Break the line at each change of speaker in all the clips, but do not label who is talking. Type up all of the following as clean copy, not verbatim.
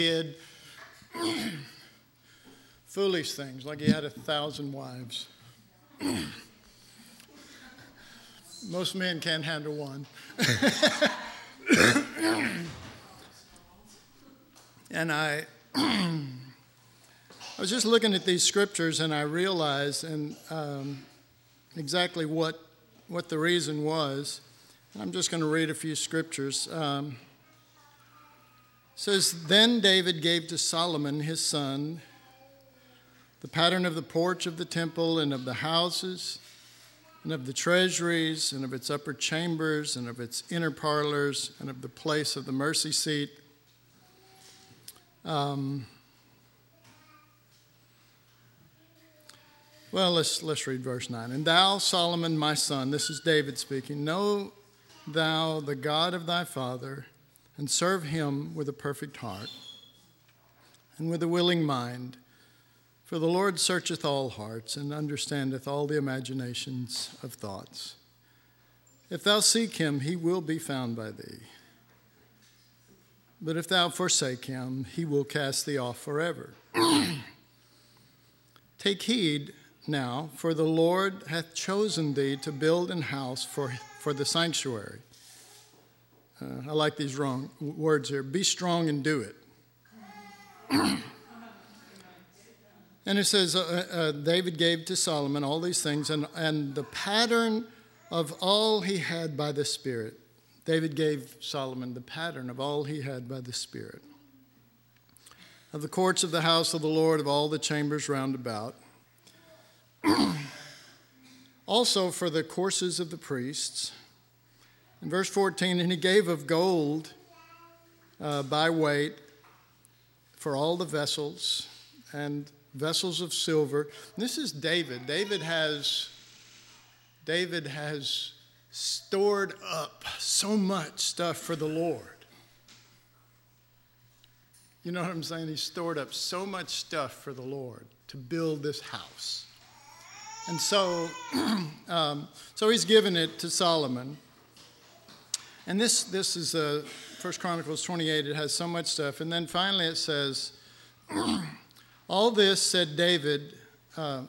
did foolish things, like he had 1,000 wives. Most men can't handle one. And I was just looking at these scriptures, and I realized exactly what the reason was. I'm just going to read a few scriptures. It says, "Then David gave to Solomon his son the pattern of the porch of the temple and of the houses and of the treasuries and of its upper chambers and of its inner parlors and of the place of the mercy seat." Well, let's read verse 9. "And thou, Solomon, my son," this is David speaking, "know thou the God of thy father, and serve him with a perfect heart and with a willing mind. For the Lord searcheth all hearts and understandeth all the imaginations of thoughts. If thou seek him, he will be found by thee. But if thou forsake him, he will cast thee off forever. Take heed now, for the Lord hath chosen thee to build an house for the sanctuary." I like these wrong words here. "Be strong and do it." And it says, David gave to Solomon all these things and the pattern of all he had by the Spirit. David gave Solomon the pattern of all he had by the Spirit. "Of the courts of the house of the Lord, of all the chambers round about. Also for the courses of the priests." In verse 14, "And he gave of gold by weight for all the vessels, and vessels of silver." And this is David. David has stored up so much stuff for the Lord. You know what I'm saying? He stored up so much stuff for the Lord to build this house. And so he's given it to Solomon. And this is 1 Chronicles 28. It has so much stuff. And then finally it says, all this, said David, "the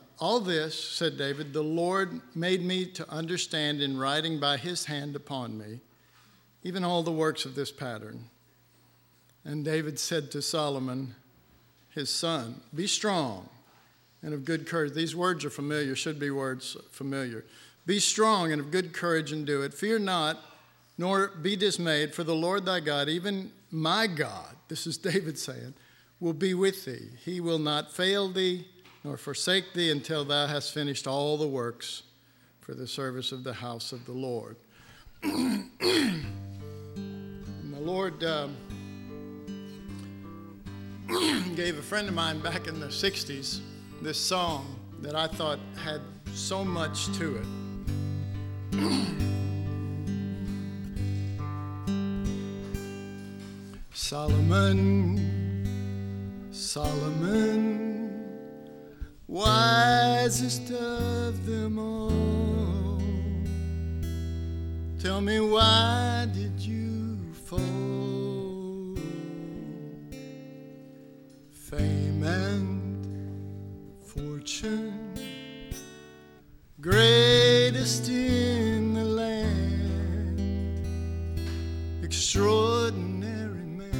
Lord made me to understand in writing by his hand upon me, even all the works of this pattern." And David said to Solomon, his son, "Be strong and of good courage." These words are familiar, should be words familiar. "Be strong and of good courage and do it. Fear not, nor be dismayed, for the Lord thy God, even my God," this is David saying, "will be with thee. He will not fail thee, nor forsake thee until thou hast finished all the works for the service of the house of the Lord." And the Lord gave a friend of mine back in the 60s this song that I thought had so much to it. Solomon, wisest of them all, tell me, why did you fall? Fame and fortune, greatest in the land, extraordinary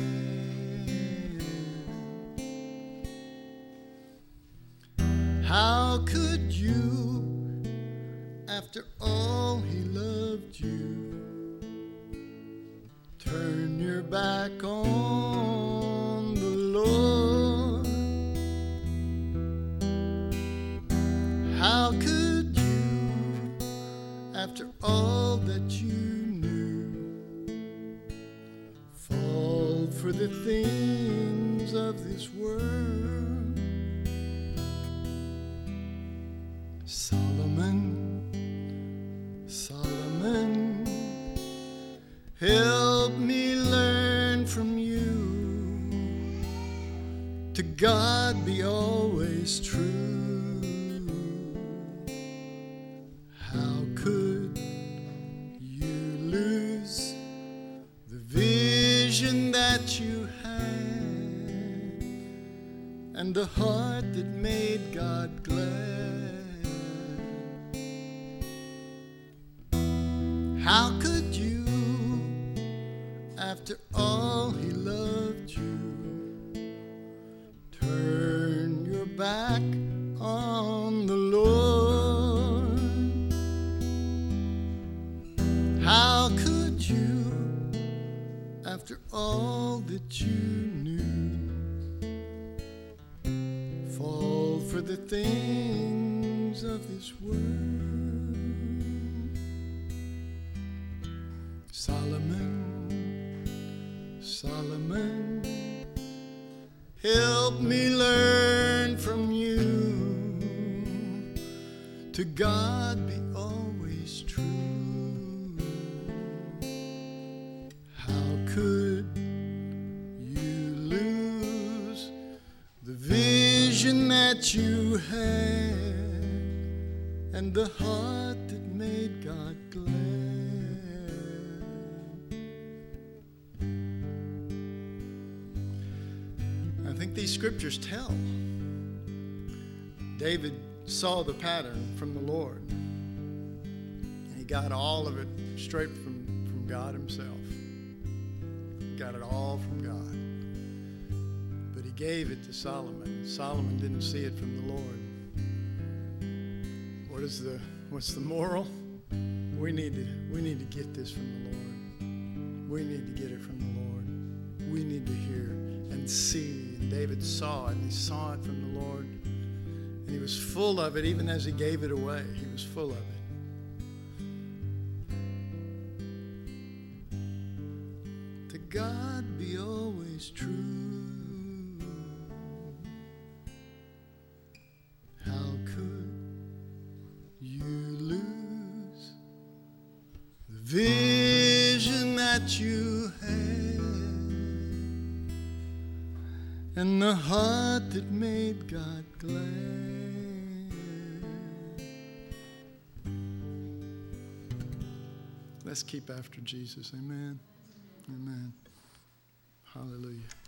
man. How could you, after all he loved you, turn your back on the Lord? How could you, after all that you knew, fall for the things of this world? Solomon, help me learn from you, to God be always true. How could you lose the vision that you had and the heart that made God glad. How could you, after all he loved you, turn your back on the Lord? How could you, after all that you knew, fall for the things of this world? Solomon, help me learn from you. To God be always true. How could you lose the vision that you had and the heart that made God glad? I think these scriptures tell. David saw the pattern from the Lord. He got all of it straight from God himself. He got it all from God. But he gave it to Solomon. Solomon didn't see it from the Lord. What's the moral? We need to get this from the Lord. We need to get it from the Lord. We need to hear and see. And David saw it, and he saw it from the Lord. And he was full of it, even as he gave it away. He was full of it. To God be always true. How could you lose the vision that you had and the heart that made God glad? Let's keep after Jesus. Amen. Amen. Hallelujah.